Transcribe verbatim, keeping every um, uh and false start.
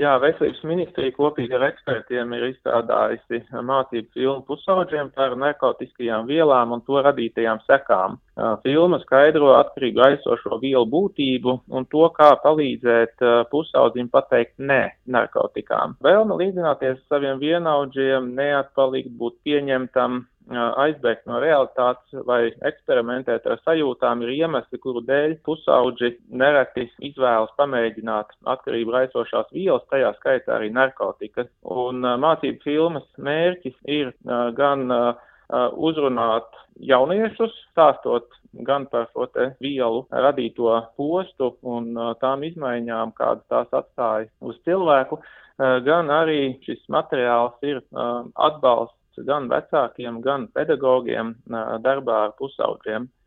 Jā, Veselības ministrija kopīgi ar ekspertiem ir izstrādājusi mācību filmu pusaudžiem par narkotiskajām vielām un to radītajām sekām. Filma skaidro atkarīgu raisošo vielu būtību un to, kā palīdzēt pusaudzim pateikt nē narkotikām. Vēlme līdzināties saviem vienaudžiem, neatpalikt, būt pieņemtam, aizbēgt no realitātes vai eksperimentēt ar sajūtām ir iemesli, kuru dēļ pusauģi nereti izvēlas pamēģināt atkarību raisošās vielas, tajā skaitā arī narkotikas. Un mācību filmas mērķis ir gan uzrunāt jauniešus, stāstot gan par šo te vielu radīto postu un tām izmaiņām, kādas tās atstāja uz cilvēku, gan arī šis materiāls ir atbalsts gan vecākiem, gan pedagogiem darbā ar pusauģiem.